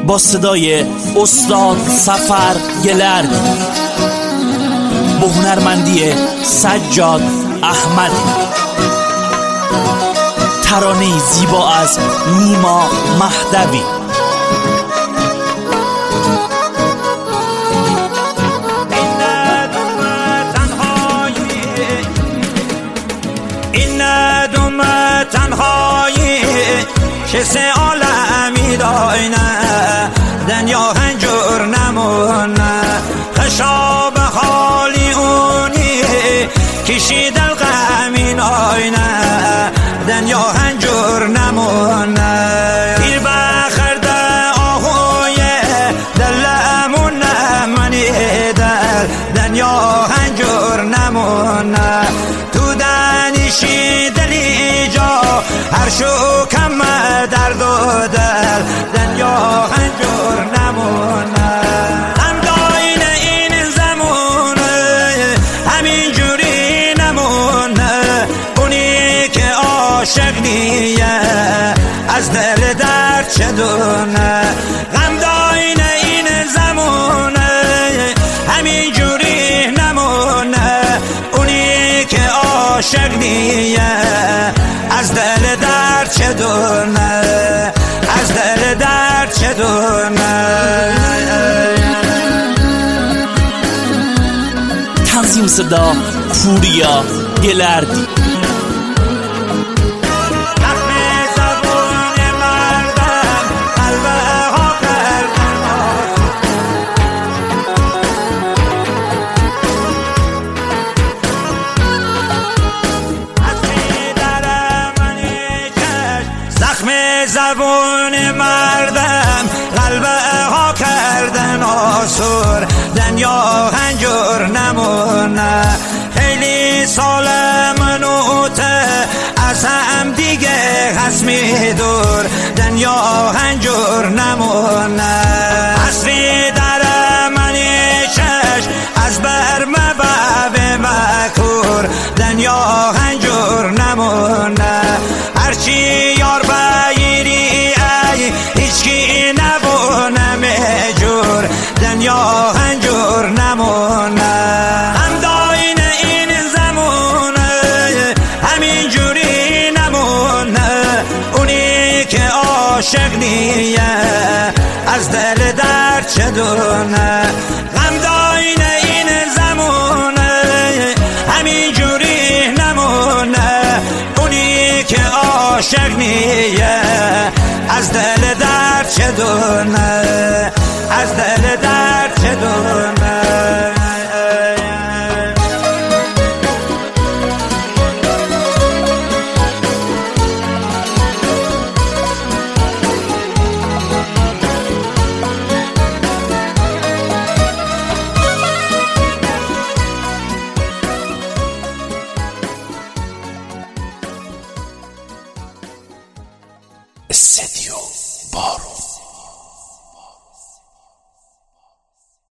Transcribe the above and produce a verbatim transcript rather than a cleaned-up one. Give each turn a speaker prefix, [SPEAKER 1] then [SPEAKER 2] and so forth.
[SPEAKER 1] با صدای استاد سفر گلردی با هنرمندی سجاد احمدی، ترانه زیبا از نیما مهدوی.
[SPEAKER 2] این ندوم تنهایی که سه عالمی داینه دنیا هنجور نمونه، خشاب حالی اونی کشید الغمین آینه دنیا هنجور نمونه. پیر بخرده آهوی دلمون منی دل دنیا هنجور نمونه، تو دنیشی دلی جا هر شو کم درد و دل دنیا هنجور نمونه. هم داین این زمونه همین جوری نمونه، اونی که عاشق نیه از دل درد چه دونه. غم داین این زمونه همین جوری نمونه، اونی که عاشق نیه از دل درد چه دونه، از دل درد چه دونه.
[SPEAKER 1] تنظیم صدا پوریا گلردی.
[SPEAKER 2] زبون مردم قلبه ها کردن آسور دنیا هنجور نمونه. خیلی سال منوته از هم دیگه خسمی دور دنیا هنجور نمونه. حسری در منی چش از بر مباب مکور دنیا هنجور نمونه. هرچی یار بایری ای هیچکی نبونه مجور دنیا هنجور نمونه. هم داین این زمونه همین جوری نمونه، اونی که عاشق نیه از دل درد چه دونه. غم داین این زمونه همین جوری نمونه، اونی که عاشق نیه از دل درد چه دونه، از دل درد چه دونه.
[SPEAKER 1] استدیو بارو.